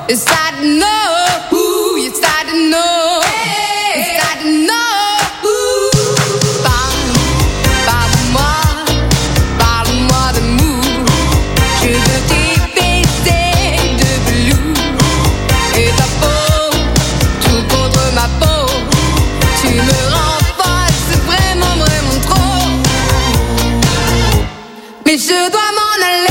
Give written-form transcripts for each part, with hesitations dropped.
You start to know, ooh, you start to know, you start to know. Parle-moi d'amour, je veux tes baisers de velours et ta peau, tout contre ma peau. Tu me rends folle, c'est vraiment, vraiment trop. Mais je dois m'en aller.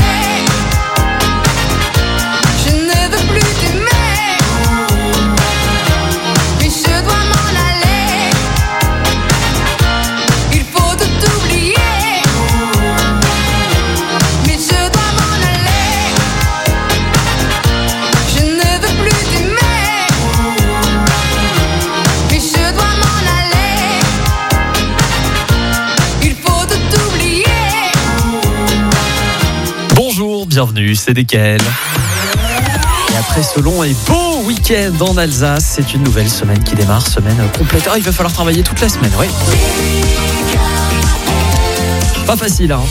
Bienvenue, c'est DKL. Et après ce long et beau week-end en Alsace, c'est une nouvelle semaine qui démarre, semaine complète. Il va falloir travailler toute la semaine, oui. Pas facile, hein.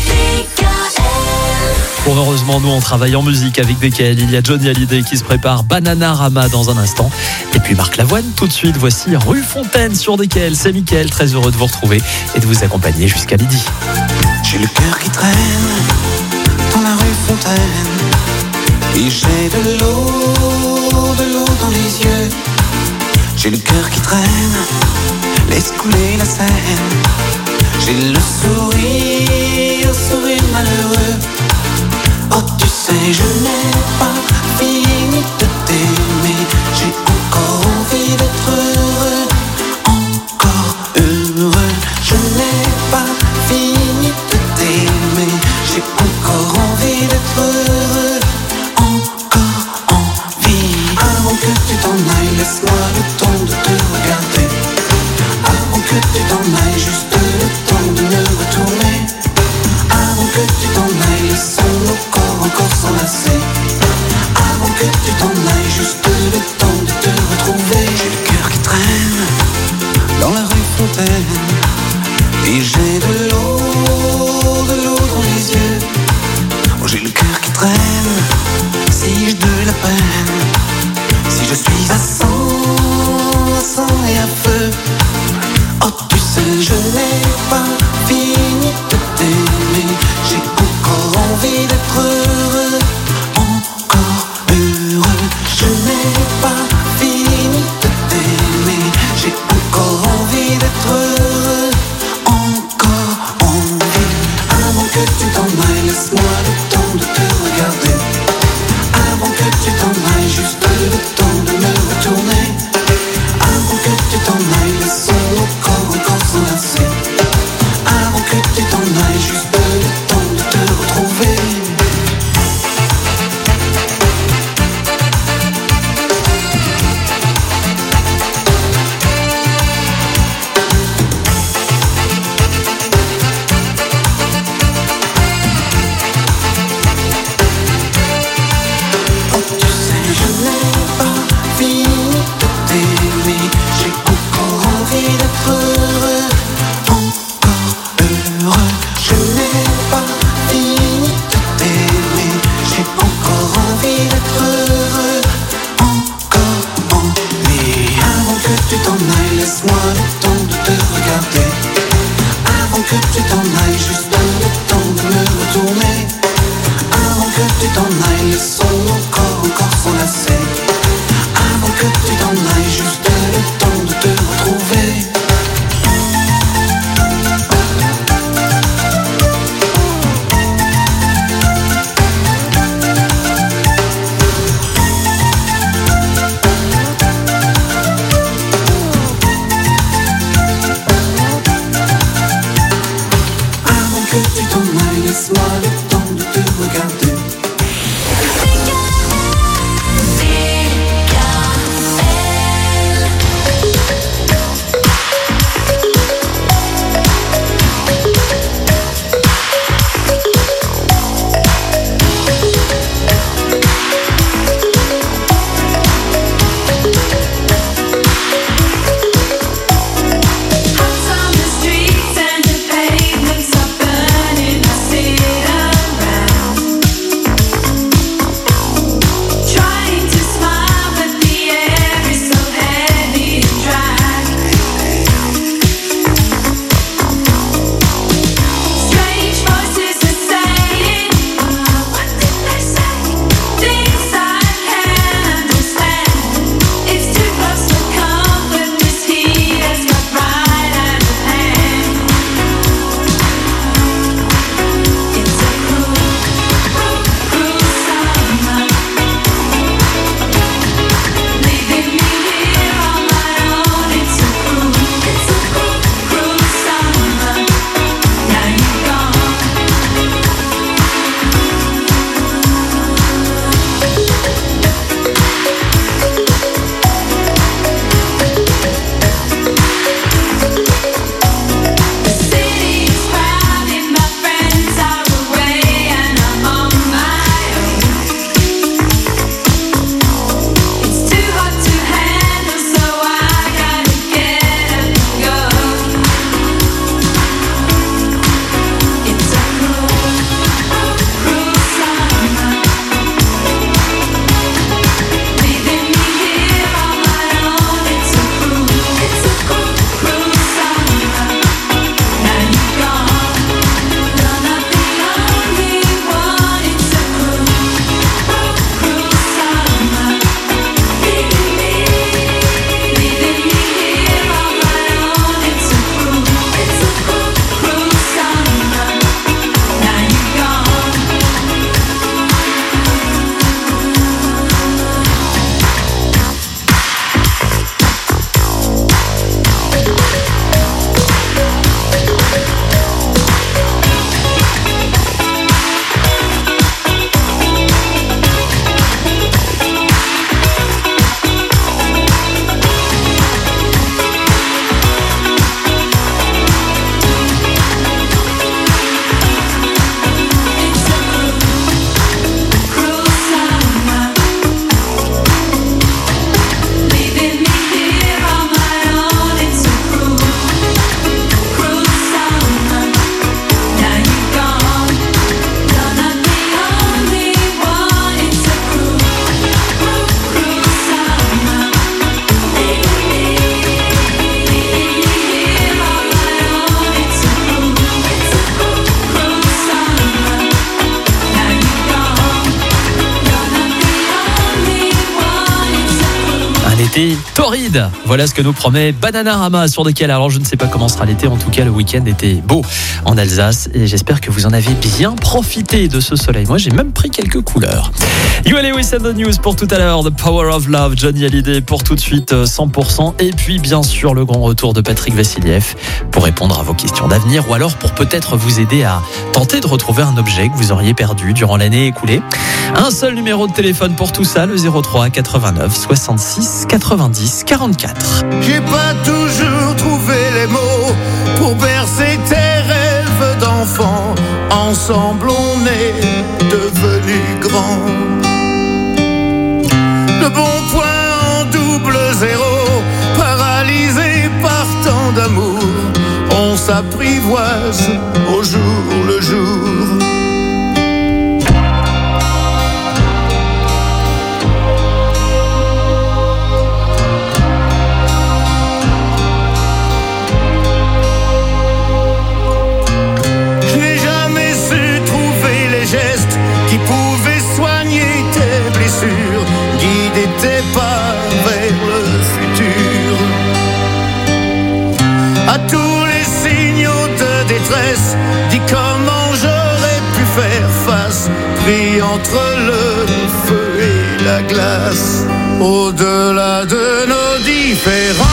Bon, heureusement, nous, on travaille en musique avec DKL. Il y a Johnny Hallyday qui se prépare, Bananarama dans un instant. Et puis Marc Lavoine, tout de suite, voici Rue Fontaine sur DKL. C'est Mickaël, très heureux de vous retrouver et de vous accompagner jusqu'à midi. J'ai le cœur qui traîne dans la rue Fontaine et j'ai de l'eau dans les yeux. J'ai le cœur qui traîne, laisse couler la Seine. J'ai le sourire malheureux. Oh tu sais je n'ai pas fini de t'aimer. J'ai encore envie d'être heureux, encore heureux. Je n'ai pas fini de t'aimer. J'ai encore envie d'être heureux, encore envie. Avant que tu t'en ailles, laisse-moi le temps de te regarder. Avant que tu t'en ailles, juste le temps de me retourner. Avant que tu t'en ailles, laissons nos corps encore s'enlacer. Avant que tu t'en ailles, juste le temps de te retrouver. J'ai le cœur qui traîne dans la rue Fontaine et j'ai de l'eau dans les yeux. Oh, j'ai le cœur qui traîne, si j'ai de la peine, si je suis à sang et à feu. Oh tu sais je n'ai pas fini de t'aimer. J'ai encore envie d'être heureux, encore heureux. Je n'ai pas fini de t'aimer. J'ai encore envie d'être heureux, encore envie. Avant que tu t'en ailles, laisse-moi le temps de te regarder. Avant que tu t'en ailles, juste le temps de me retourner. Avant que tu t'en ailles, laissons nos corps encore s'enlacer. Avant que tu t'en ailles, juste le temps de te retrouver. Oh tu sais je n'ai pas fini de t'aimer. J'ai encore envie d'être heureux, encore heureux. Je n'ai pas fini de t'aimer. J'ai encore envie d'être heureux, encore envie. Avant que tu t'en ailles, laisse-moi le temps de te regarder. Avant que tu t'en ailles, juste le temps de me retourner. Avant que tu t'en ailles, laissons nos corps encore s'enlacer. Avant que tu t'en ailles, juste le temps de te retrouver. Avant que tu t'en ailles, laisse-moi le temps de te regarder. été torride. Voilà ce que nous promet Bananarama sur DKL. Alors je ne sais pas comment sera l'été, en tout cas le week-end était beau en Alsace et j'espère que vous en avez bien profité de ce soleil. Moi j'ai même pris quelques couleurs. You Lewis and the News pour tout à l'heure, The Power of Love, Johnny Hallyday pour tout de suite 100%, et puis bien sûr le grand retour de Patrick Vassiliev pour répondre à vos questions d'avenir ou alors pour peut-être vous aider à tenter de retrouver un objet que vous auriez perdu durant l'année écoulée. Un seul numéro de téléphone pour tout ça, le 03 89 66 90 44. J'ai pas toujours trouvé les mots pour bercer tes rêves d'enfant. Ensemble on est devenus grands. Le bon point en double zéro, paralysé par tant d'amour, on s'apprivoise au jour le jour. Je n'ai jamais su trouver les gestes qui pouvaient soigner tes blessures, guider tes pas vers le futur. À tous les signaux de détresse, dis comment j'aurais pu faire face, pris entre le feu et la glace. Au-delà de nos différences,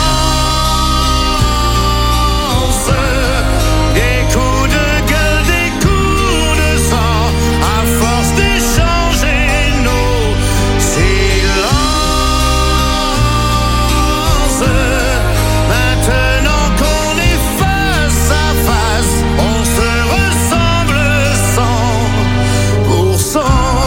des coups de gueule, des coups de sang, à force d'échanger nos silences. Maintenant qu'on est face à face, on se ressemble 100%.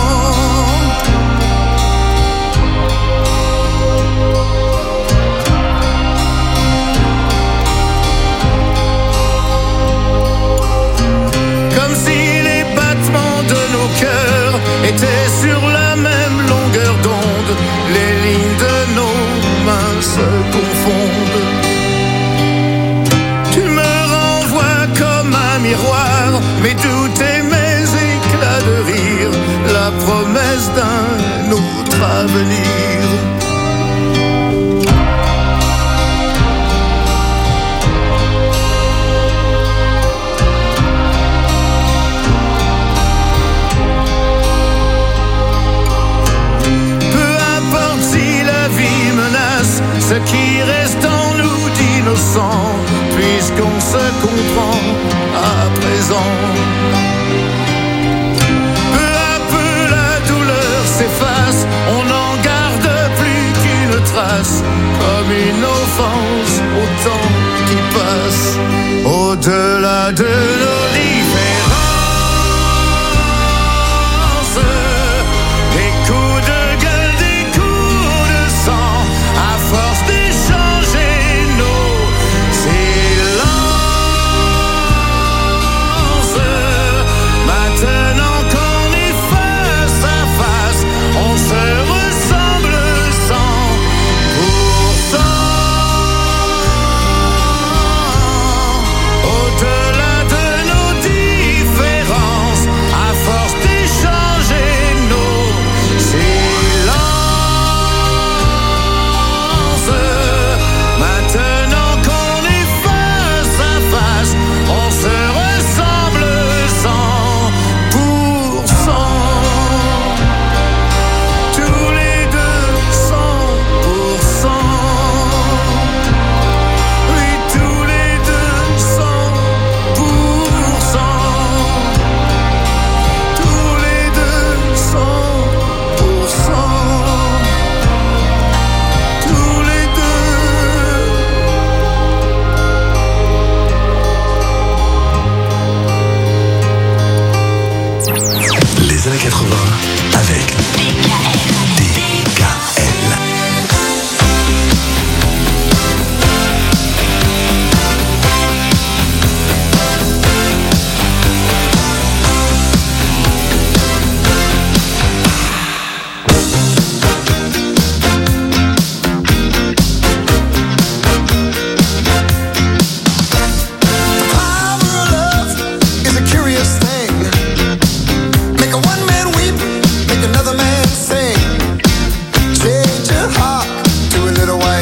Comme si les battements de nos cœurs étaient sur la même longueur d'onde, les lignes de nos mains se confondent. Tu me renvoies comme un miroir, mes doutes et mes éclats de rire, la promesse d'un autre avenir. Peu importe si la vie menace ce qui reste en nous d'innocent, puisqu'on se comprend à présent. Peu à peu la douleur s'efface, on n'en garde plus qu'une trace, comme une offense au temps qui passe. Au-delà de nos différences, des coups de gueule, des coups de sang, à force d'échanger nos silences. Maintenant qu'on est face à face, on se ressemble 100%. Au-delà de nos différences, à force d'échanger nos silences. Maintenant qu'on est face à face, on se ressemble 100%. Tous les deux 100%. Oui, tous les deux 100%. Tous les deux 100%. Tous les deux. Les années 80 avec DKL. Power of love is a curious thing. Make a one man weep, make another man sing. Change your heart to a little white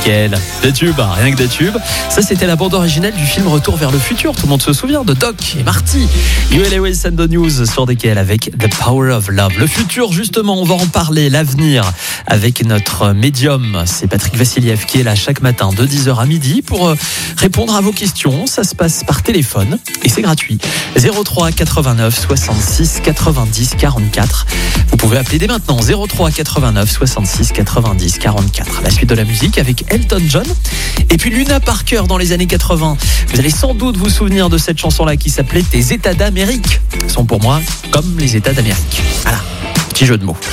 Lesquels? Des tubes, rien que des tubes. Ça, c'était la bande originale du film Retour vers le futur. Tout le monde se souvient de Doc et Marty. You Lewis and the News sur DKL avec The Power of Love. Le futur, justement, on va en parler. L'avenir avec notre médium. C'est Patrick Vassiliev qui est là chaque matin de 10h à midi pour répondre à vos questions. Ça se passe par téléphone et c'est gratuit. 03 89 66 90 44. Vous pouvez appeler dès maintenant. 03 89 66 90 44. La suite de la musique avec Elton John et puis Luna Parker dans les années 80. Vous allez sans doute vous souvenir de cette chanson-là qui s'appelait Tes États d'Amérique. Sont pour moi comme les États d'Amérique. Voilà, petit jeu de mots.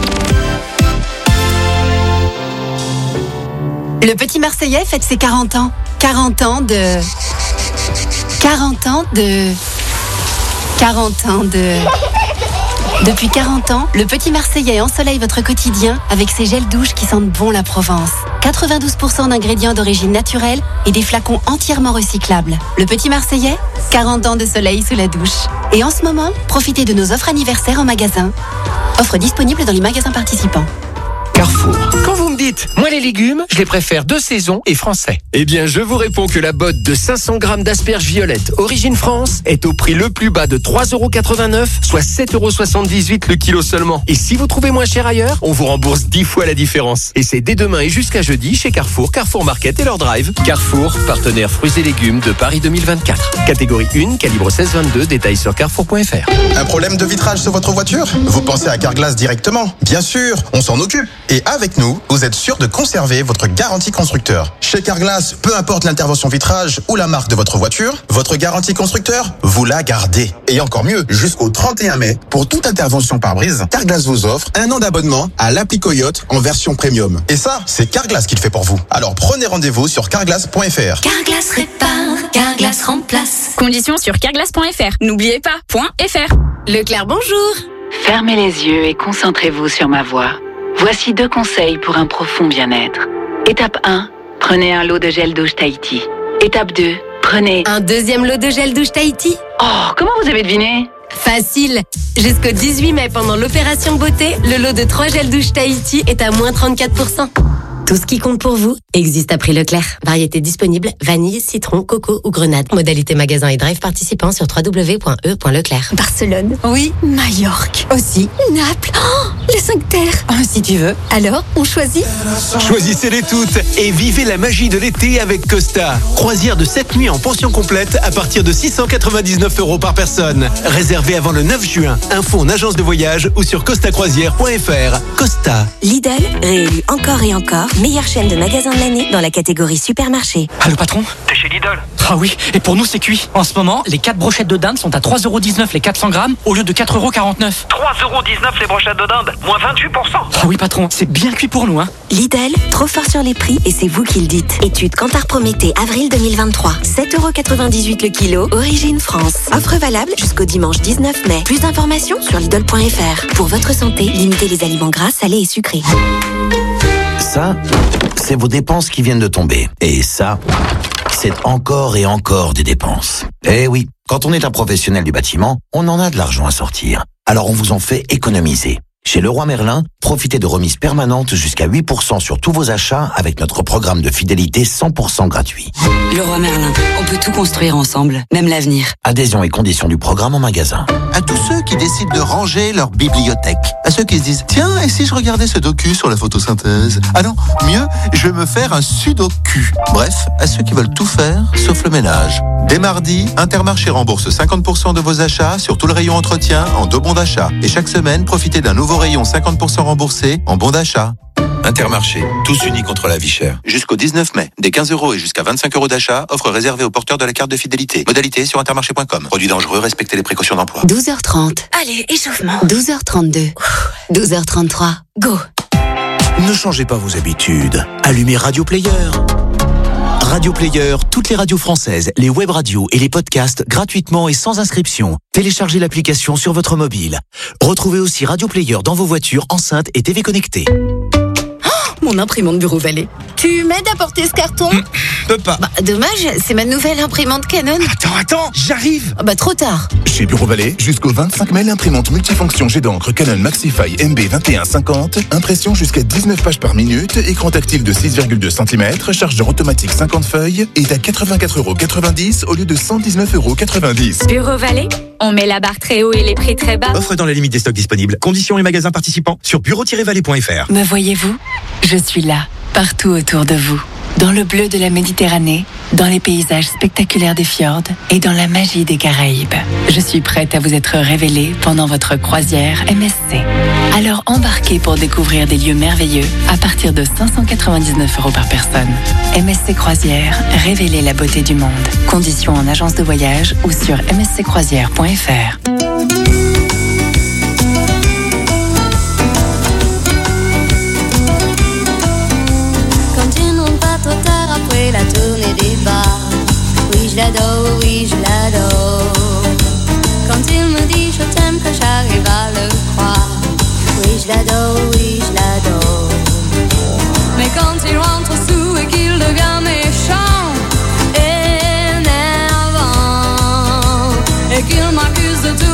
Le petit Marseillais fête ses 40 ans. 40 ans de... Depuis 40 ans, le petit Marseillais ensoleille votre quotidien avec ses gels douches qui sentent bon la Provence. 92% d'ingrédients d'origine naturelle et des flacons entièrement recyclables. Le petit Marseillais, 40 ans de soleil sous la douche. Et en ce moment, profitez de nos offres anniversaires en magasin. Offres disponibles dans les magasins participants. Carrefour. Quand vous me dites, moi les légumes, je les préfère de saison et français. Eh bien, je vous réponds que la botte de 500 grammes d'asperges violettes Origine France est au prix le plus bas de 3,89 €, soit 7,78 € le kilo seulement. Et si vous trouvez moins cher ailleurs, on vous rembourse 10 fois la différence. Et c'est dès demain et jusqu'à jeudi chez Carrefour, Carrefour Market et leur drive. Carrefour, partenaire fruits et légumes de Paris 2024. Catégorie 1, calibre 16-22, détails sur carrefour.fr. Un problème de vitrage sur votre voiture? Vous pensez à Carglass directement? Bien sûr, on s'en occupe. Et avec nous, vous êtes sûr de conserver votre garantie constructeur. Chez Carglass, peu importe l'intervention vitrage ou la marque de votre voiture, votre garantie constructeur, vous la gardez. Et encore mieux, jusqu'au 31 mai, pour toute intervention pare-brise, Carglass vous offre 1 an d'abonnement à l'appli Coyote en version premium. Et ça, c'est Carglass qui le fait pour vous. Alors prenez rendez-vous sur carglass.fr. Carglass répare, Carglass remplace. Conditions sur carglass.fr. N'oubliez pas, .fr. Leclerc, bonjour. Fermez les yeux et concentrez-vous sur ma voix. Voici 2 conseils pour un profond bien-être. Étape 1, prenez un lot de gel douche Tahiti. Étape 2, prenez... Un deuxième lot de gel douche Tahiti? Oh, comment vous avez deviné? Facile. Jusqu'au 18 mai, pendant l'opération beauté, le lot de 3 gels douche Tahiti est à moins 34%. Tout ce qui compte pour vous existe à prix Leclerc. Variété disponible, vanille, citron, coco ou grenade. Modalité magasin et drive participant sur www.e.leclerc. Barcelone. Oui. Majorque. Aussi. Naples. Oh, les 5 terres. Si tu veux. Alors, on choisit? Choisissez-les toutes et vivez la magie de l'été avec Costa. Croisière de 7 nuits en pension complète à partir de 699 € par personne. Réservé avant le 9 juin. Info en agence de voyage ou sur costacroisière.fr. Costa. Lidl, réélu encore et encore, meilleure chaîne de magasins de l'année dans la catégorie supermarché. Allô patron? T'es chez Lidl? Ah oui, et pour nous c'est cuit. En ce moment, les 4 brochettes de dinde sont à 3,19 € les 400 grammes au lieu de 4,49 €. 3,19 € les brochettes de dinde, moins 28%. Ah oui patron, c'est bien cuit pour nous hein. Lidl, trop fort sur les prix et c'est vous qui le dites. Étude Kantar Prométhée, avril 2023. 7,98 € le kilo, Origine France. Offre valable jusqu'au dimanche 19 mai. Plus d'informations sur Lidl.fr. Pour votre santé, limitez les aliments gras, salés et sucrés. Ça, c'est vos dépenses qui viennent de tomber. Et ça, c'est encore et encore des dépenses. Eh oui, quand on est un professionnel du bâtiment, on en a de l'argent à sortir. Alors on vous en fait économiser. Chez Leroy Merlin, profitez de remises permanentes jusqu'à 8% sur tous vos achats avec notre programme de fidélité 100% gratuit. Leroy Merlin, on peut tout construire ensemble, même l'avenir. Adhésion et conditions du programme en magasin. À tous ceux qui décident de ranger leur bibliothèque. À ceux qui se disent, tiens, et si je regardais ce docu sur la photosynthèse? Ah non, mieux, je vais me faire un sudoku. Bref, à ceux qui veulent tout faire, sauf le ménage. Dès mardi, Intermarché rembourse 50% de vos achats sur tout le rayon entretien en 2 bons d'achat. Et chaque semaine, profitez d'un nouveau rayon 50% remboursé en bons d'achat. Intermarché, tous unis contre la vie chère. Jusqu'au 19 mai, des 15 € et jusqu'à 25 € d'achat, offre réservée aux porteurs de la carte de fidélité. Modalité sur intermarché.com. Produit dangereux, respectez les précautions d'emploi. 12h30. Allez, échauffement. 12h32. 12h33. Go. Ne changez pas vos habitudes. Allumez Radio Player. Radio Player, toutes les radios françaises, les web radios et les podcasts gratuitement et sans inscription. Téléchargez l'application sur votre mobile. Retrouvez aussi Radio Player dans vos voitures, enceintes et TV connectées. mon imprimante Bureau Vallée. Tu m'aides à porter ce carton ? Peux pas. Dommage, c'est ma nouvelle imprimante Canon. Attends, j'arrive. Trop tard. Chez Bureau Vallée, jusqu'au 25 mai, l'imprimante multifonction jet d'encre Canon Maxify MB2150, impression jusqu'à 19 pages par minute, écran tactile de 6,2 cm, chargeur automatique 50 feuilles, est à 84,90 € au lieu de 119,90 €. Bureau Vallée, on met la barre très haut et les prix très bas. Offre dans la limite des stocks disponibles. Conditions et magasins participants sur bureau-vallée.fr. Me voyez-vous ? Je suis là, partout autour de vous. Dans le bleu de la Méditerranée, dans les paysages spectaculaires des fjords et dans la magie des Caraïbes. Je suis prête à vous être révélée pendant votre croisière MSC. Alors embarquez pour découvrir des lieux merveilleux à partir de 599 € par personne. MSC Croisière, révélez la beauté du monde. Conditions en agence de voyage ou sur msccroisière.fr. Après la tournée des bars, oui je l'adore, quand il me dit je t'aime que j'arrive à le croire, oui je l'adore, mais quand il rentre sous et qu'il devient méchant, énervant, et qu'il m'accuse de tout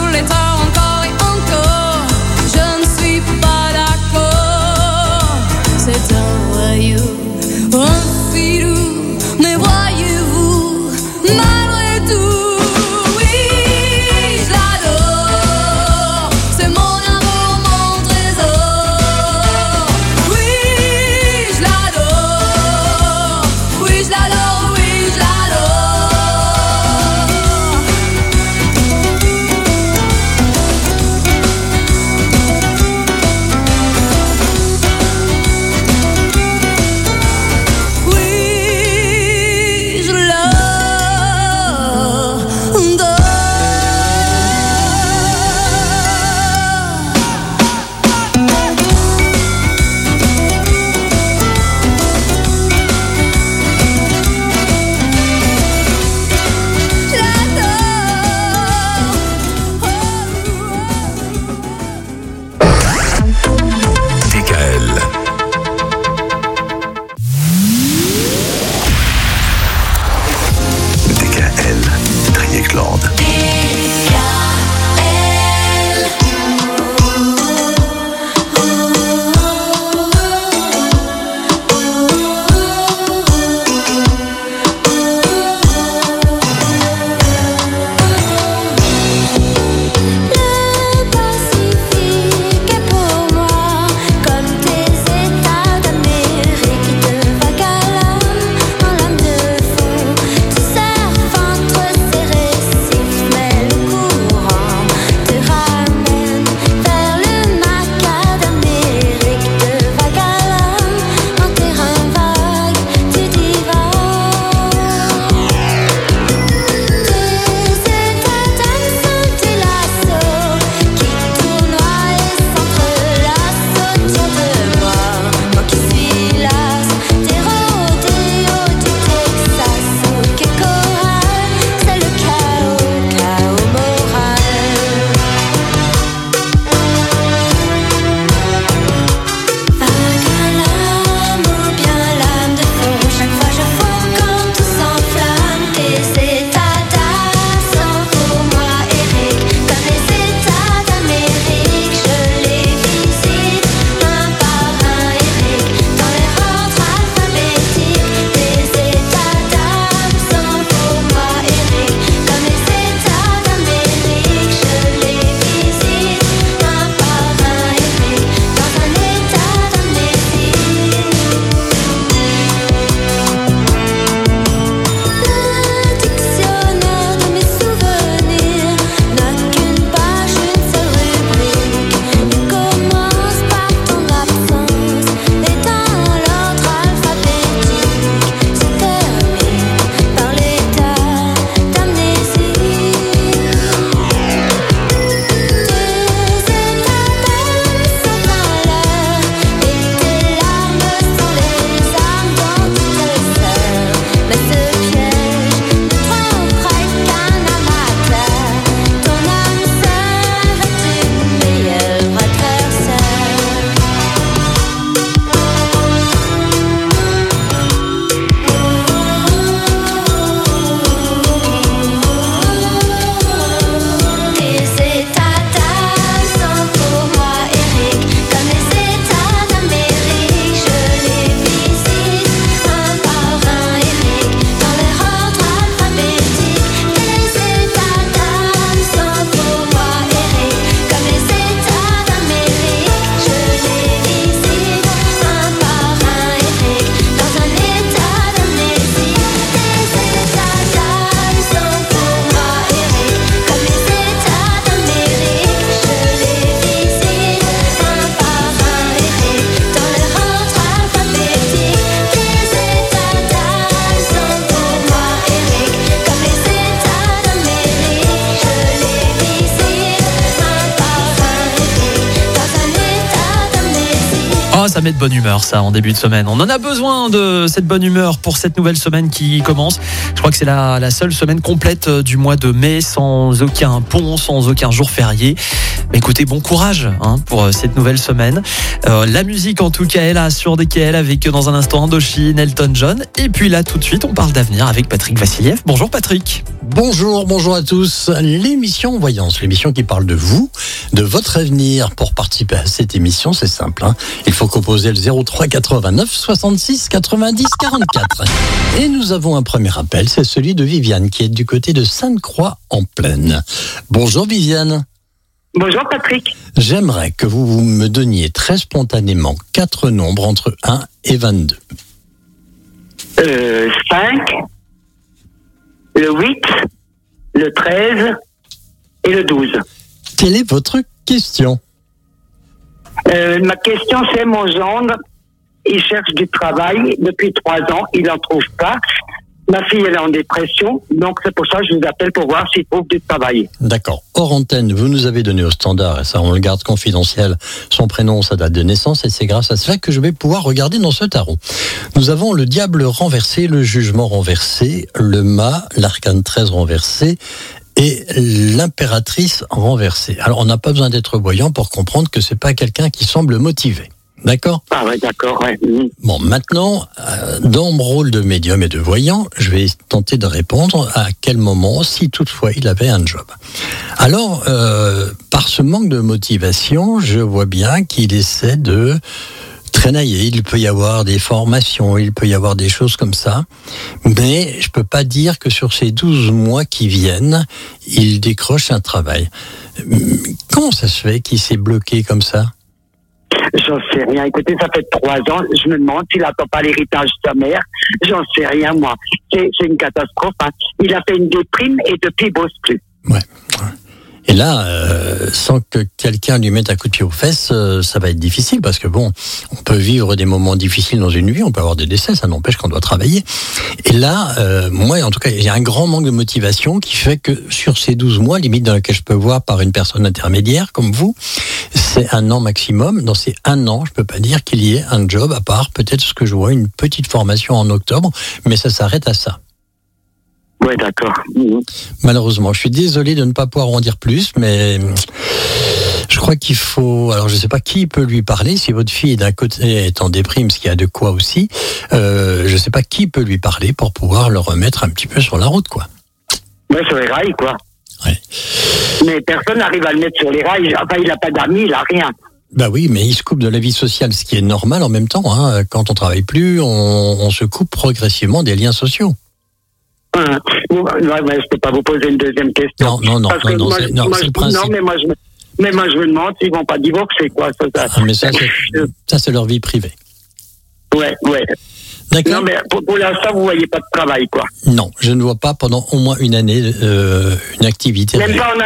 Oh, ça met de bonne humeur, ça, en début de semaine. On en a besoin de cette bonne humeur pour cette nouvelle semaine qui commence. Je crois que c'est la seule semaine complète du mois de mai, sans aucun pont, sans aucun jour férié. Mais écoutez, bon courage pour cette nouvelle semaine. La musique, en tout cas, est là sur DKL avec, dans un instant, Indochine, Elton John. Et puis là, tout de suite, on parle d'avenir avec Patrick Vassiliev. Bonjour Patrick. Bonjour à tous. L'émission Voyance, l'émission qui parle de vous, de votre avenir. Pour participer à cette émission, c'est simple. Il faut composer le 03 89 66 90 44. Et nous avons un premier appel, c'est celui de Viviane qui est du côté de Sainte-Croix-en-Plaine. Bonjour Viviane. Bonjour Patrick. J'aimerais que vous me donniez très spontanément 4 nombres entre 1 et 22. 5, le 8, le 13 et le 12. Quelle est votre question ? Ma question, c'est mon gendre, il cherche du travail depuis 3 ans, il n'en trouve pas. Ma fille, elle est en dépression, donc c'est pour ça que je vous appelle pour voir s'il trouve du travail. D'accord. Hors antenne, vous nous avez donné au standard, et ça on le garde confidentiel, son prénom, sa date de naissance, et c'est grâce à cela que je vais pouvoir regarder dans ce tarot. Nous avons le diable renversé, le jugement renversé, le mât, l'arcane 13 renversé, et l'impératrice renversée. Alors on n'a pas besoin d'être voyant pour comprendre que c'est pas quelqu'un qui semble motivé. D'accord ? Ah ouais, d'accord, ouais. Bon, maintenant, dans mon rôle de médium et de voyant, je vais tenter de répondre à quel moment, si toutefois il avait un job. Alors, par ce manque de motivation, je vois bien qu'il essaie de traînailler. Il peut y avoir des formations, il peut y avoir des choses comme ça, mais je peux pas dire que sur ces 12 mois qui viennent, il décroche un travail. Comment ça se fait qu'il s'est bloqué comme ça ? J'en sais rien. Écoutez, ça fait 3 ans. Je me demande s'il n'attend pas l'héritage de sa mère. J'en sais rien, moi. C'est une catastrophe. Il a fait une déprime et depuis, il bosse plus. Ouais. Et là, sans que quelqu'un lui mette un coup de pied aux fesses, ça va être difficile parce que bon, on peut vivre des moments difficiles dans une vie, on peut avoir des décès, ça n'empêche qu'on doit travailler. Et là, moi, en tout cas, il y a un grand manque de motivation qui fait que sur ces 12 mois, limite dans lesquels je peux voir par une personne intermédiaire comme vous, c'est 1 an maximum. Dans ces 1 an, je peux pas dire qu'il y ait un job à part peut-être ce que je vois, une petite formation en octobre, mais ça s'arrête à ça. Ouais, d'accord. Malheureusement, je suis désolé de ne pas pouvoir en dire plus, mais je crois qu'il faut... Alors, je ne sais pas qui peut lui parler. Si votre fille d'un côté est en déprime, ce qu'il y a de quoi aussi, je ne sais pas qui peut lui parler pour pouvoir le remettre un petit peu sur la route, quoi. Ouais, sur les rails, quoi. Ouais. Mais personne n'arrive à le mettre sur les rails. Enfin, il n'a pas d'amis, il n'a rien. Bah oui, mais il se coupe de la vie sociale, ce qui est normal en même temps. Quand on travaille plus, on se coupe progressivement des liens sociaux. Ouais, je ne peux pas vous poser une deuxième question. Non, c'est le principe. Non, mais moi, je me demande s'ils ne vont pas divorcer, quoi. Mais ça, c'est leur vie privée. Ouais. D'accord. Non, mais pour l'instant, vous ne voyez pas de travail, quoi. Non, je ne vois pas pendant au moins une année une activité. Même pas en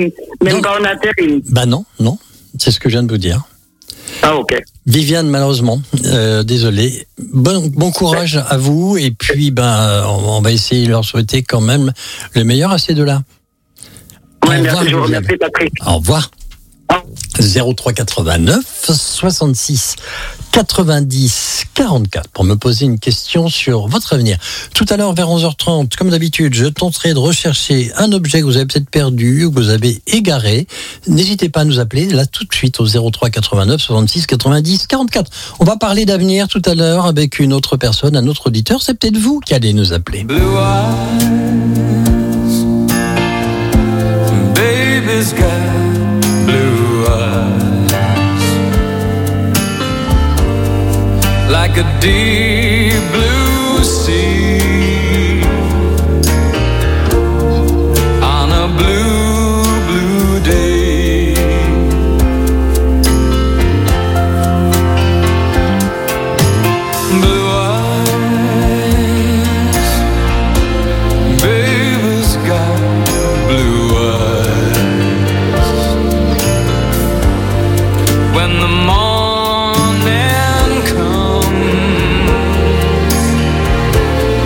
intérim. Bah non, c'est ce que je viens de vous dire. Ah, ok. Viviane, malheureusement, désolé. Bon courage à vous, et puis on va essayer de leur souhaiter quand même le meilleur à ces deux-là. Ouais, merci, je vous remercie, Patrick. Au revoir. 03 89 66 90 44 pour me poser une question sur votre avenir. Tout à l'heure vers 11h30, comme d'habitude, je tenterai de rechercher un objet que vous avez peut-être perdu ou que vous avez égaré. N'hésitez pas à nous appeler là tout de suite au 03 89 66 90 44. On va parler d'avenir tout à l'heure avec une autre personne, un autre auditeur. C'est peut-être vous qui allez nous appeler. Blue eyes, baby's got blue eyes, like a deep blue sea, on a blue, blue day. Blue eyes, baby's got blue eyes. When the morning comes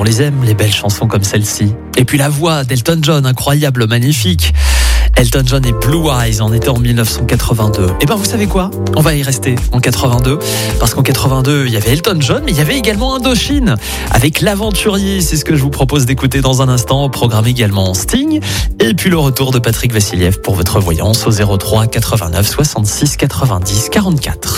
les aime, les belles chansons comme celle-ci. Et puis la voix d'Elton John, incroyable, magnifique. Elton John et Blue Eyes, on était en 1982. Et ben vous savez quoi ? On va y rester en 82, parce qu'en 82, il y avait Elton John, mais il y avait également Indochine, avec L'Aventurier, c'est ce que je vous propose d'écouter dans un instant, programme également Sting, et puis le retour de Patrick Vassiliev pour votre voyance au 03 89 66 90 44.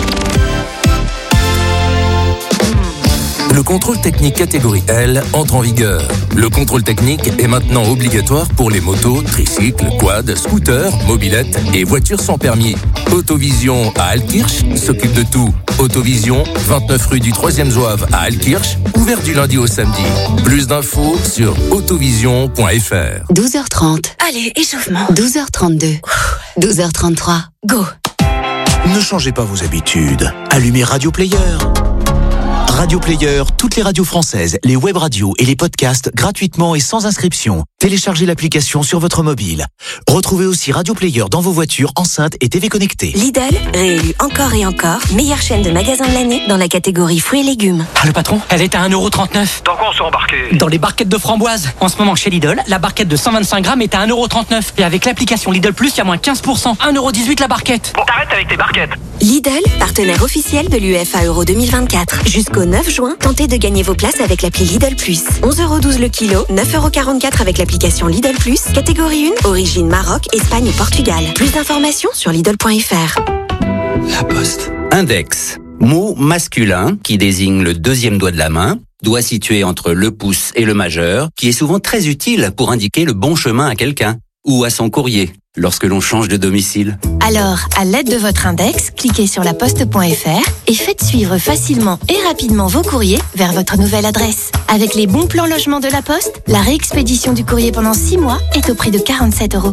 Le contrôle technique catégorie L entre en vigueur. Le contrôle technique est maintenant obligatoire pour les motos, tricycles, quads, scooters, mobylettes et voitures sans permis. Autovision à Altkirch s'occupe de tout. Autovision, 29 rue du 3e Zouave à Altkirch, ouvert du lundi au samedi. Plus d'infos sur autovision.fr. 12h30. Allez, échauffement. 12h32. 12h33. Go. Ne changez pas vos habitudes. Allumez Radio Player. Radio Player, toutes les radios françaises, les web radios et les podcasts gratuitement et sans inscription. Téléchargez l'application sur votre mobile. Retrouvez aussi Radio Player dans vos voitures, enceintes et TV connectées. Lidl, réélu encore et encore, meilleure chaîne de magasins de l'année dans la catégorie fruits et légumes. Ah, le patron, elle est à 1,39€. Dans quoi on s'est embarqué ? Dans les barquettes de framboises. En ce moment, chez Lidl, la barquette de 125 grammes est à 1,39€. Et avec l'application Lidl Plus, il y a moins 15%. 1,18€ la barquette. Bon, t'arrêtes avec tes barquettes. Lidl, partenaire officiel de l'UEFA Euro 2024. Jusqu'au 9 juin, tentez de gagner vos places avec l'appli Lidl Plus. 11,12€ le kilo, 9,44€ avec l'application Lidl Plus. Catégorie 1, origine Maroc, Espagne ou Portugal. Plus d'informations sur Lidl.fr. La Poste. Index. Mot masculin qui désigne le deuxième doigt de la main, doigt situé entre le pouce et le majeur, qui est souvent très utile pour indiquer le bon chemin à quelqu'un ou à son courrier lorsque l'on change de domicile. Alors, à l'aide de votre index, cliquez sur laposte.fr et faites suivre facilement et rapidement vos courriers vers votre nouvelle adresse. Avec les bons plans logement de la Poste, la réexpédition du courrier pendant 6 mois est au prix de 47€.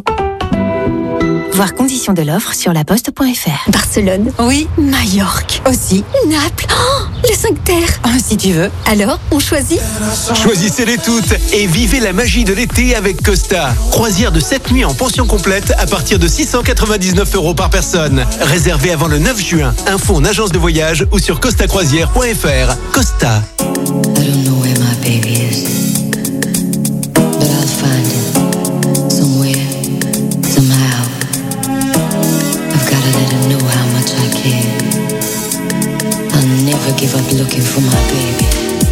Voir conditions de l'offre sur laposte.fr. Barcelone. Oui. Majorque. Aussi. Naples. Oh, les 5 terres. Oh, si tu veux. Alors, on choisit ? Choisissez-les toutes et vivez la magie de l'été avec Costa. Croisière de 7 nuits en pension complète à partir de 699€ par personne. Réservé avant le 9 juin. Info en agence de voyage ou sur costacroisière.fr. Costa. I don't know where my baby is, but I'll find him somewhere, somehow. I've gotta let him know how much I care. I'll never give up looking for my baby.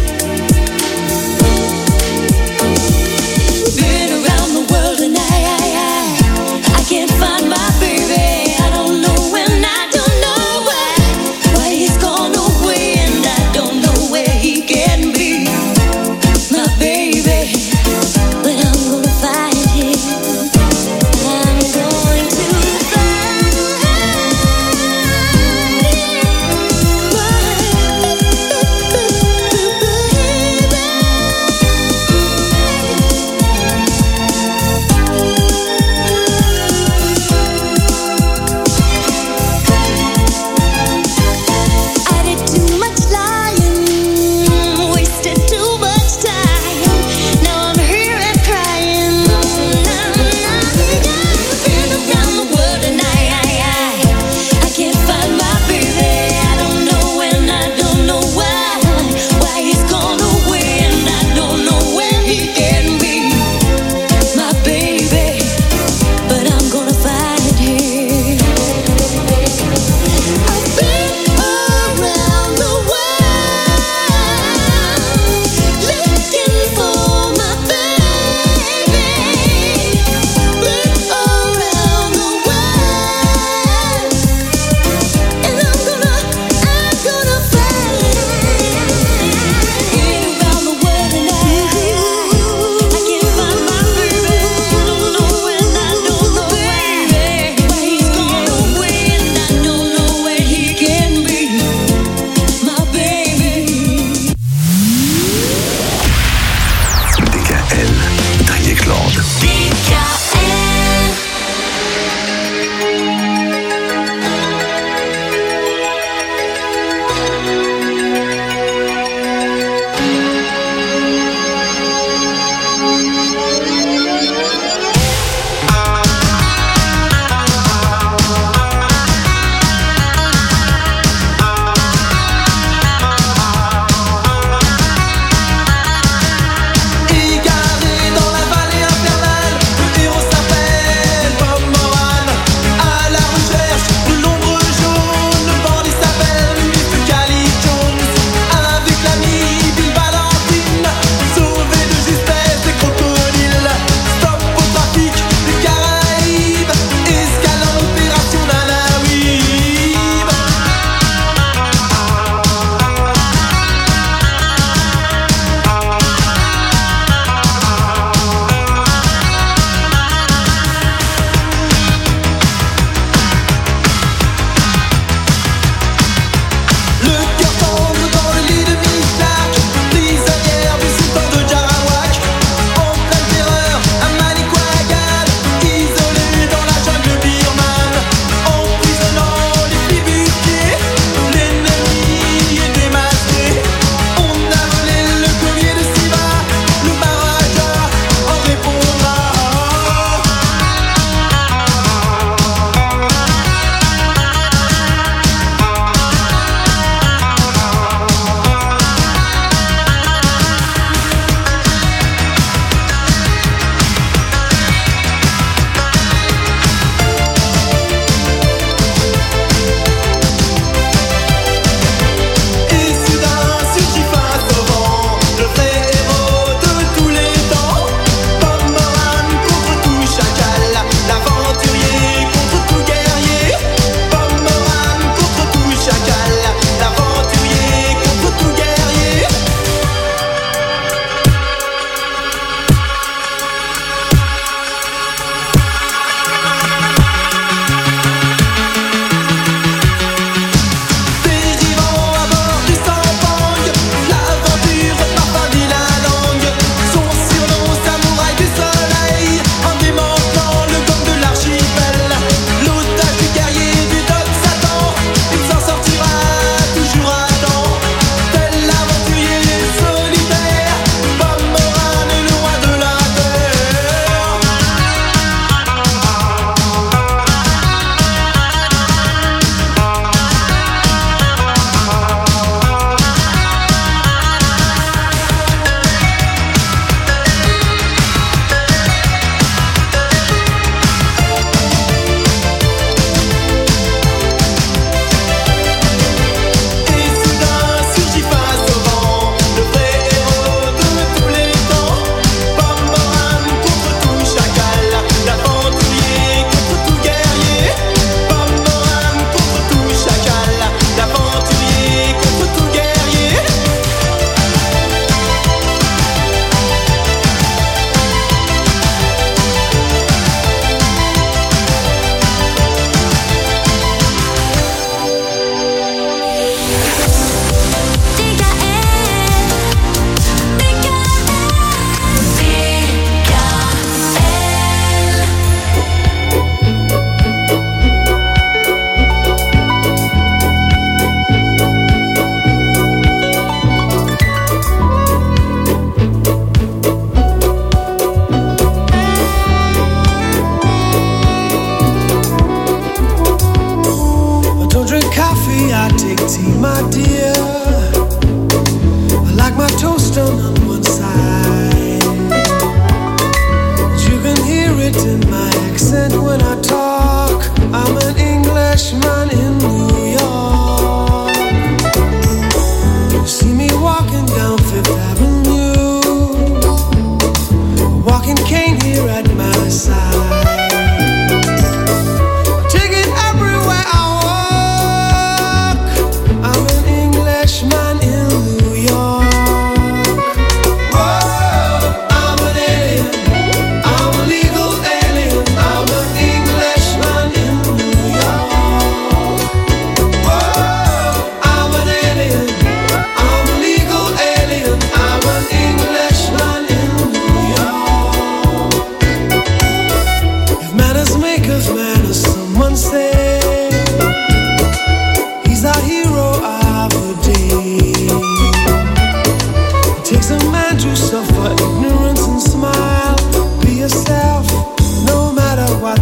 Been around the world and I can't find my baby. I don't know when, I don't know why he's gone away, and I don't know where he can be. My baby, but I'm gonna find him. I'm going to find him.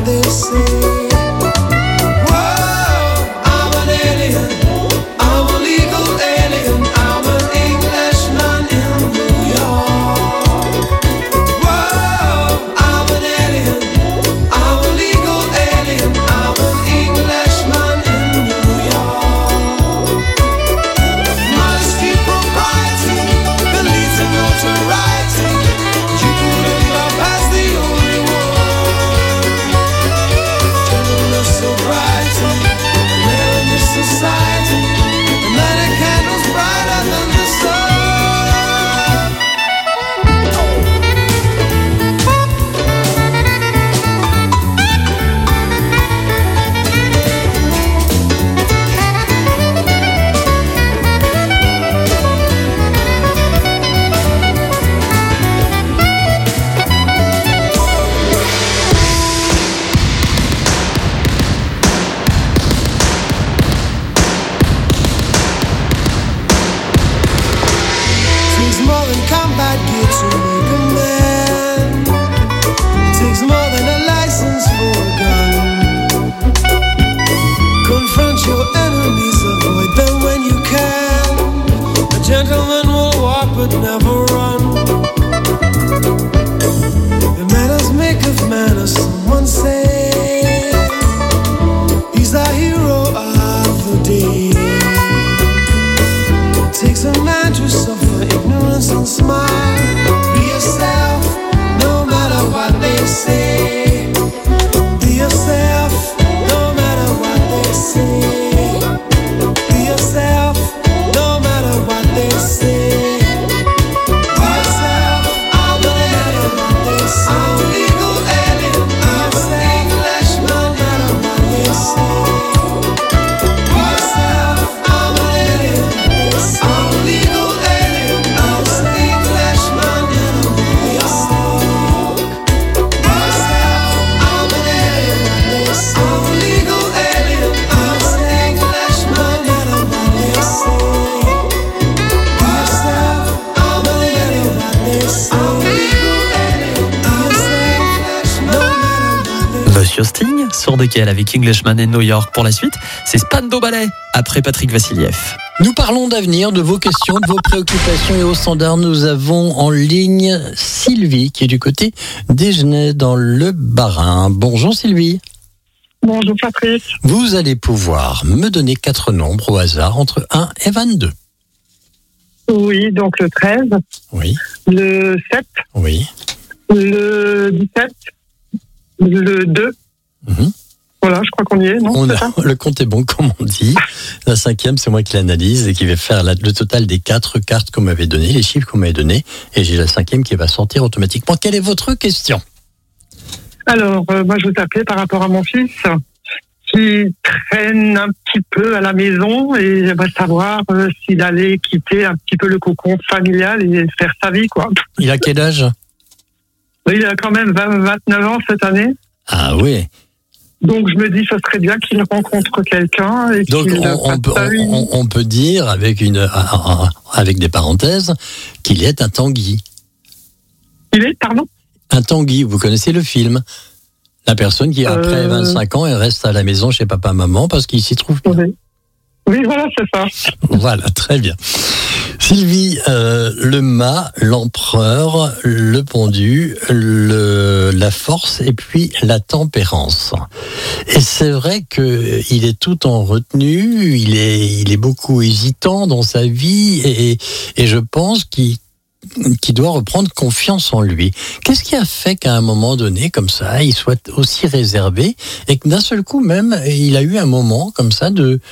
they say. Whoa, I'm an alien. I'm a legal alien. I'm an Englishman in New York. Whoa, I'm an alien. I'm a legal alien. I'm an Englishman in New York. Modest people writing, beliefs in notoriety. You couldn't love as the only one. Gentleness so bright, man in this society. And many candles brighter than the sun. Takes more than combat gear to make a man. Takes more than a license for a gun. Confront your enemies, avoid them when you can. A gentleman will walk but never run. The manners make of manners, someone say. He's the hero of the day. Takes a man to suffer ignorance and smile. Be yourself, no matter what they say. Be yourself, no matter what they say. Be yourself, no matter what they say. Be yourself, I'm an alien, what they say. I'm a legal alien, I'm an Englishman, no matter what they say. Be yourself, I'm an alien, what they say. I'm a legal alien, I'm an Englishman in New York. Be yourself, I'm an alien, what they say. I'm a legal alien, I'm an Englishman, no matter what they say. Be yourself, I'm an alien, what they say. I'm a legal alien, I'm an Englishman, no matter what they say. Monsieur Sting sur DKL avec Englishman in New York. Pour la suite, c'est Spandau Ballet après Patrick Vassiliev. Nous parlons d'avenir, de vos questions, de vos préoccupations et au standard, nous avons en ligne Sylvie qui est du côté d'Egenay dans le Bas-Rhin. Bonjour Sylvie. Bonjour Patrick. Vous allez pouvoir me donner 4 nombres au hasard entre 1 et 22. Oui, donc le 13, Oui, le 7, oui. le 17, le 2. Mhm. Voilà, je crois qu'on y est, non? C'est ça Le compte est bon, comme on dit. La 5e, c'est moi qui l'analyse et qui vais faire le total des 4 cartes qu'on m'avait données, les chiffres qu'on m'avait donnés. Et j'ai la 5e qui va sortir automatiquement. Quelle est votre question? Alors, moi je vous appelais par rapport à mon fils qui traîne un petit peu à la maison et j'aimerais savoir s'il allait quitter un petit peu le cocon familial et faire sa vie, quoi. Il a quel âge? Il a quand même 29 ans cette année. Ah oui. Donc je me dis, ça serait bien qu'il rencontre quelqu'un. Et Donc qu'il on peut dire, avec des parenthèses, qu'il est un Tanguy. Il est, pardon? Un Tanguy, vous connaissez le film? La personne qui, après 25 ans, elle reste à la maison chez papa-maman parce qu'il s'y trouve bien. Oui, voilà, c'est ça. Voilà, très bien. Sylvie, le mât, l'empereur, le pendu, la force et puis la tempérance. Et c'est vrai que il est tout en retenue, il est beaucoup hésitant dans sa vie et je pense qu'il doit reprendre confiance en lui. Qu'est-ce qui a fait qu'à un moment donné, comme ça, il soit aussi réservé et que d'un seul coup même, il a eu un moment comme ça de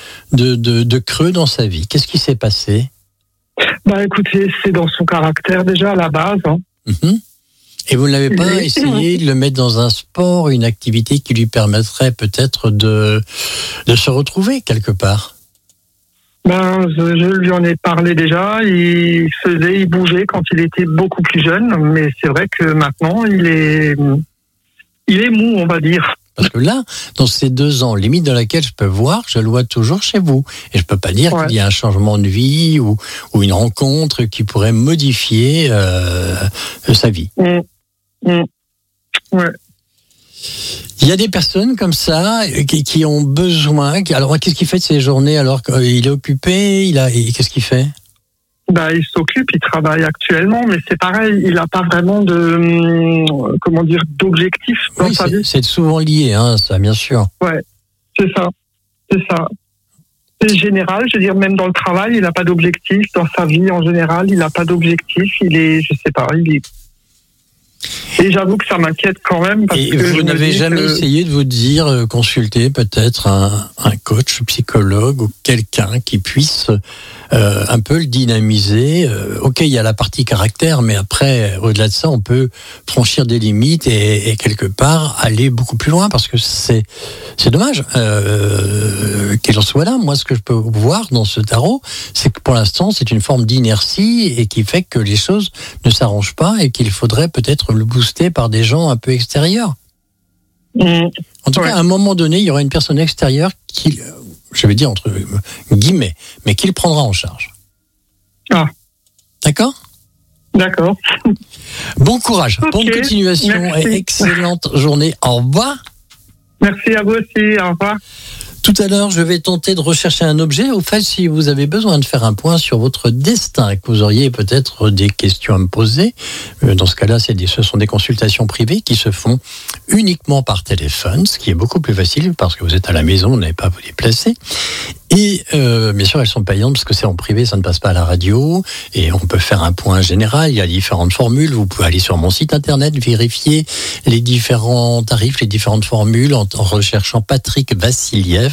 creux dans sa vie? Qu'est-ce qui s'est passé? Bah écoutez, c'est dans son caractère déjà à la base. Hein. Mm-hmm. Et vous n'avez pas essayé de le mettre dans un sport, une activité qui lui permettrait peut-être de se retrouver quelque part? Ben, je lui en ai parlé déjà. Il bougeait quand il était beaucoup plus jeune, mais c'est vrai que maintenant il est mou, on va dire. Parce que là, dans ces 2 ans, limite dans laquelle je peux voir, je le vois toujours chez vous. Et je peux pas dire qu'il y a un changement de vie ou une rencontre qui pourrait modifier sa vie. Ouais. Il Il y a des personnes comme ça qui ont besoin. Alors, qu'est-ce qu'il fait de ces journées alors qu'il est occupé qu'est-ce qu'il fait? Il s'occupe, il travaille actuellement, mais c'est pareil, il n'a pas vraiment d'objectif dans sa vie. C'est souvent lié, ça, bien sûr. Ouais, c'est ça. C'est général, je veux dire, même dans le travail, il n'a pas d'objectif. Dans sa vie en général, il n'a pas d'objectif. Et j'avoue que ça m'inquiète quand même. Et vous n'avez jamais essayé de vous dire, consulter peut-être un coach, psychologue ou quelqu'un qui puisse un peu le dynamiser. Ok, il y a la partie caractère, mais après, au-delà de ça, on peut franchir des limites et quelque part aller beaucoup plus loin, parce que c'est dommage qu'il en soit là. Moi, ce que je peux voir dans ce tarot, c'est que pour l'instant, c'est une forme d'inertie et qui fait que les choses ne s'arrangent pas et qu'il faudrait peut-être le booster par des gens un peu extérieurs. En tout cas, à un moment donné, il y aura une personne extérieure qui, je vais dire entre guillemets, mais qui le prendra en charge. D'accord ? D'accord. Bon courage, bonne continuation merci. Et excellente journée. Au revoir. Merci à vous aussi, au revoir. Tout à l'heure, je vais tenter de rechercher un objet. Au fait, si vous avez besoin de faire un point sur votre destin, que vous auriez peut-être des questions à me poser, dans ce cas-là, ce sont des consultations privées qui se font uniquement par téléphone, ce qui est beaucoup plus facile parce que vous êtes à la maison, vous n'avez pas à vous déplacer. Et bien sûr, elles sont payantes parce que c'est en privé, ça ne passe pas à la radio. Et on peut faire un point général. Il y a différentes formules. Vous pouvez aller sur mon site internet, vérifier les différents tarifs, les différentes formules en recherchant Patrick Vassiliev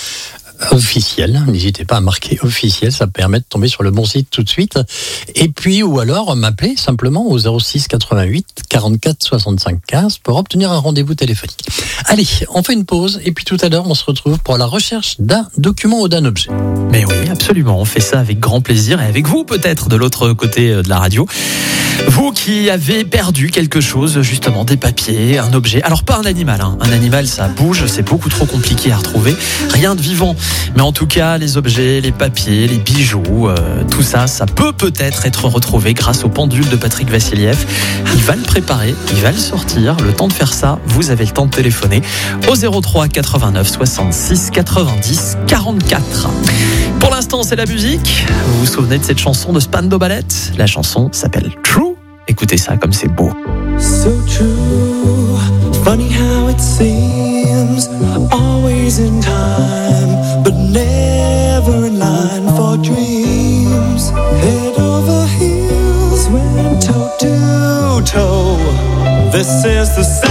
officiel. N'hésitez pas à marquer officiel, ça permet de tomber sur le bon site tout de suite. Et puis, ou alors m'appeler simplement au 06 88 44 65 15 pour obtenir un rendez-vous téléphonique. Allez, on fait une pause et puis tout à l'heure, on se retrouve pour la recherche d'un document ou d'un objet. Mais oui, absolument, on fait ça avec grand plaisir et avec vous peut-être de l'autre côté de la radio. Vous qui avez perdu quelque chose, justement, des papiers, un objet. Alors pas un animal, un animal ça bouge, c'est beaucoup trop compliqué à retrouver. Rien de vivant. Mais en tout cas, les objets, les papiers, les bijoux, tout ça, ça peut-être être retrouvé grâce au pendule de Patrick Vassiliev. Il va le préparer, il va le sortir. Le temps de faire ça, vous avez le temps de téléphoner au 03 89 66 90 44. Pour l'instant, c'est la musique. Vous vous souvenez de cette chanson de Spandau Ballet ? La chanson s'appelle True. Écoutez ça comme c'est beau. So true, funny how it seems, always in time, but never in line for dreams. Head over heels, went toe to toe. This is the sound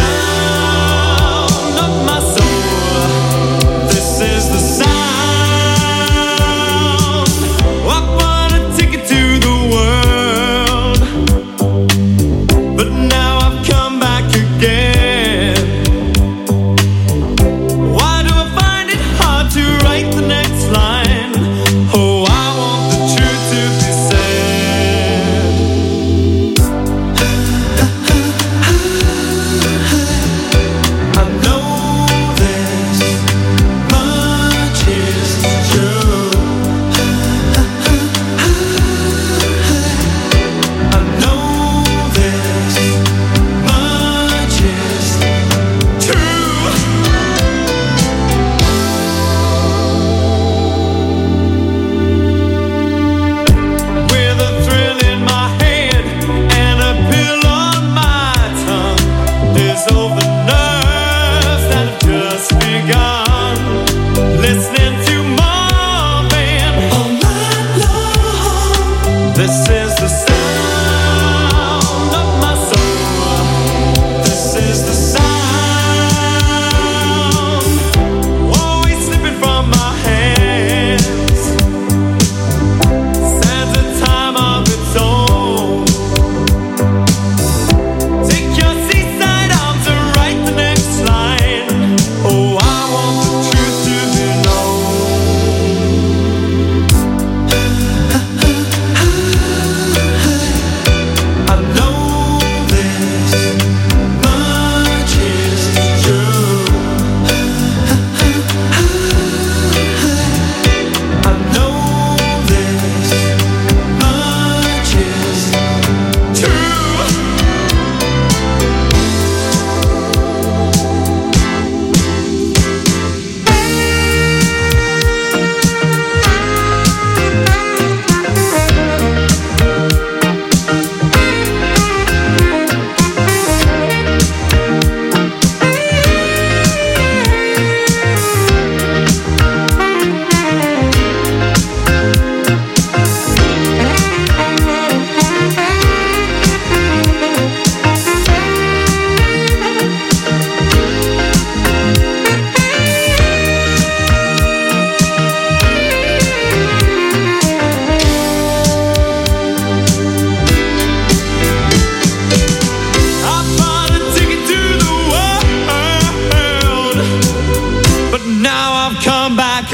of my soul. This is the sound. I wanna take it to the world, but now I've come back again. Why do I find it hard to write the next line? Oh, I want the truth to be said.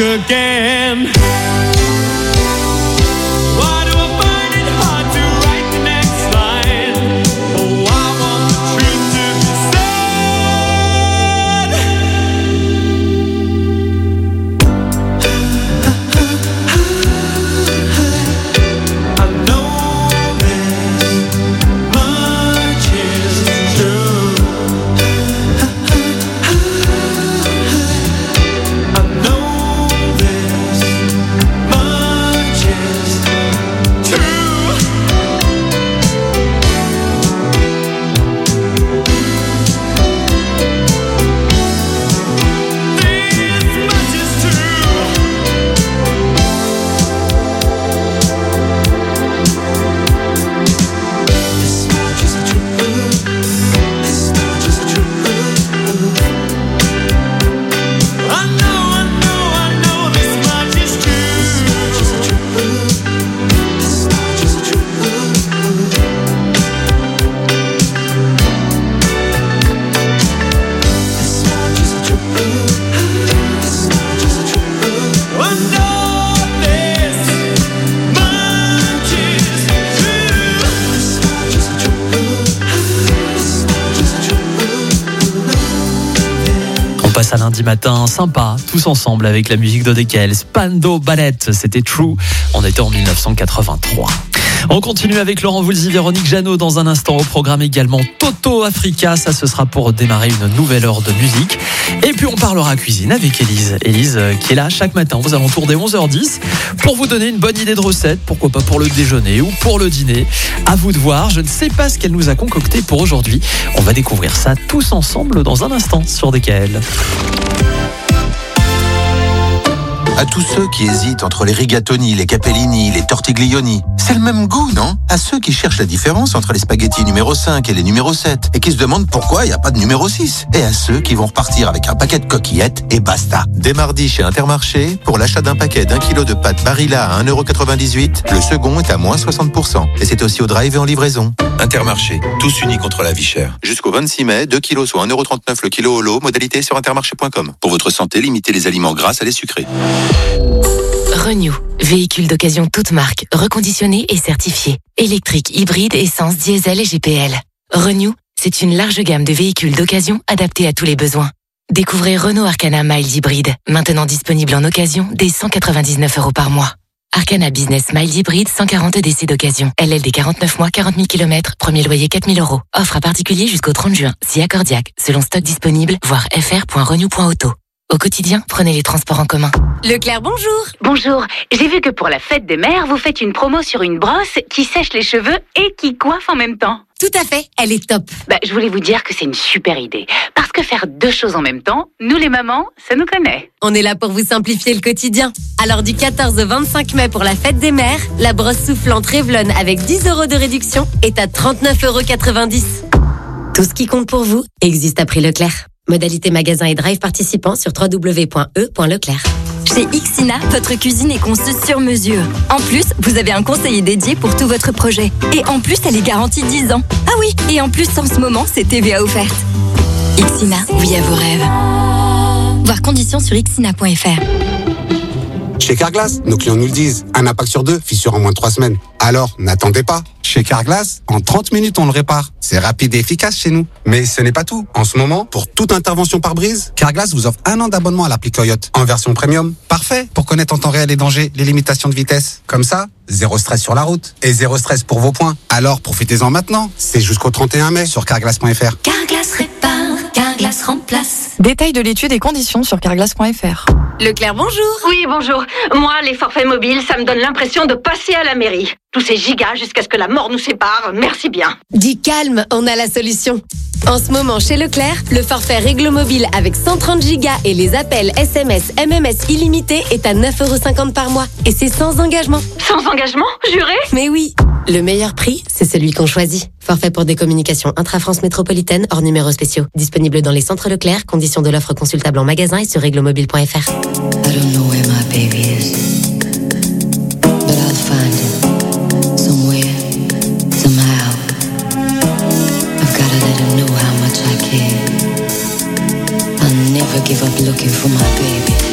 again. Why do I find it hard to write the next line? Oh, I want the truth to be said. I know this much is true. I know this much is true. This much is true. This much is true. This much is true. I know this much is true. This much is true. This much is true. This much is true. This much is true. I know this much is true. This much is true. This much is true. On passe à lundi matin, sympa, tous ensemble avec la musique d'Odekel. Spandau Ballet, c'était True. On était en 1983. On continue avec Laurent Voulzy, Véronique Jeannot dans un instant. Au programme également Toto Africa, ça ce sera pour démarrer une nouvelle heure de musique. Et puis on parlera cuisine avec Élise. Élise qui est là chaque matin aux alentours des 11h10 pour vous donner une bonne idée de recette, pourquoi pas pour le déjeuner ou pour le dîner. À vous de voir, je ne sais pas ce qu'elle nous a concocté pour aujourd'hui. On va découvrir ça tous ensemble dans un instant sur DKL. À tous ceux qui hésitent entre les rigatoni, les capellini, les tortiglioni, c'est le même goût, non? À ceux qui cherchent la différence entre les spaghettis numéro 5 et les numéro 7 et qui se demandent pourquoi il n'y a pas de numéro 6. Et à ceux qui vont repartir avec un paquet de coquillettes et basta. Dès mardi chez Intermarché, pour l'achat d'un paquet d'1 kilo de pâtes Barilla à 1,98 €, le second est à moins 60%. Et c'est aussi au drive et en livraison. Intermarché, tous unis contre la vie chère. Jusqu'au 26 mai, 2 kilos soit 1,39 € le kilo au lot, modalité sur intermarché.com. Pour votre santé, limitez les aliments gras à les sucrés. Renew, véhicule d'occasion toute marque, reconditionné et certifié. Électrique, hybride, essence, diesel et GPL. Renew, c'est une large gamme de véhicules d'occasion adaptés à tous les besoins. Découvrez Renault Arcana Mild Hybride, maintenant disponible en occasion dès 199 € par mois. Arcana Business Mild Hybride, 140 DC d'occasion. LLD 49 mois, 40 000 km, premier loyer 4 000 €. Offre à particulier jusqu'au 30 juin, si accordiaque, selon stock disponible, voir fr.renew.auto. Au quotidien, prenez les transports en commun. Leclerc, bonjour. Bonjour. J'ai vu que pour la fête des mères, vous faites une promo sur une brosse qui sèche les cheveux et qui coiffe en même temps. Tout à fait, elle est top. Je voulais vous dire que c'est une super idée. Parce que faire deux choses en même temps, nous les mamans, ça nous connaît. On est là pour vous simplifier le quotidien. Alors du 14 au 25 mai pour la fête des mères, la brosse soufflante Revlon avec 10 € de réduction est à 39,90 €. Tout ce qui compte pour vous existe à prix Leclerc. Modalité magasin et drive participant sur www.e.leclerc. Chez Ixina, votre cuisine est conçue sur mesure. En plus, vous avez un conseiller dédié pour tout votre projet. Et en plus, elle est garantie 10 ans. Ah oui, et en plus, en ce moment, c'est TVA offerte. Ixina, oui à vos rêves. Voir conditions sur ixina.fr. Chez Carglass, nos clients nous le disent. Un impact sur deux, fissure en moins de 3 semaines. Alors, n'attendez pas. Chez Carglass, en 30 minutes, on le répare. C'est rapide et efficace chez nous. Mais ce n'est pas tout. En ce moment, pour toute intervention par brise, Carglass vous offre 1 an d'abonnement à l'appli Coyote en version premium. Parfait pour connaître en temps réel les dangers, les limitations de vitesse. Comme ça, zéro stress sur la route et zéro stress pour vos points. Alors, profitez-en maintenant. C'est jusqu'au 31 mai sur carglass.fr. Carglass répare, Carglass remplace. Détail de l'étude et conditions sur carglass.fr. Leclerc, bonjour. Oui, bonjour. Moi, les forfaits mobiles, ça me donne l'impression de passer à la mairie. Tous ces gigas jusqu'à ce que la mort nous sépare, merci bien. Dis calme, on a la solution. En ce moment, chez Leclerc, le forfait Réglo Mobile avec 130 gigas et les appels SMS, MMS illimités est à 9,50 € par mois. Et c'est sans engagement. Sans engagement, juré? Mais oui. Le meilleur prix, c'est celui qu'on choisit. Forfait pour des communications intra-France métropolitaine hors numéros spéciaux. Disponible dans les centres Leclerc. Conditions de l'offre consultable en magasin et sur reglomobile.fr. I don't know where my baby is, but I'll find him somewhere, somehow. I've gotta let him know how much I care. I'll never give up looking for my baby.